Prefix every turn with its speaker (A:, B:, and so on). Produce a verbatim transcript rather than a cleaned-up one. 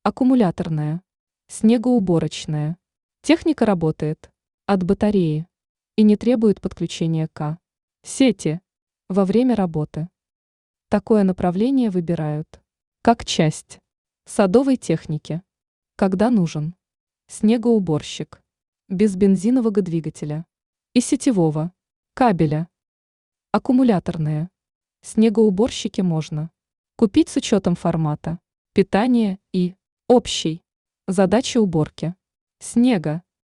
A: аккумуляторная, снегоуборочная. Техника работает от батареи и не требует подключения к сети во время работы. Такое направление выбирают как часть садовой техники, когда нужен снегоуборщик без бензинового двигателя и сетевого кабеля. Аккумуляторные снегоуборщики можно купить с учетом формата, питания и общей задачи уборки снега.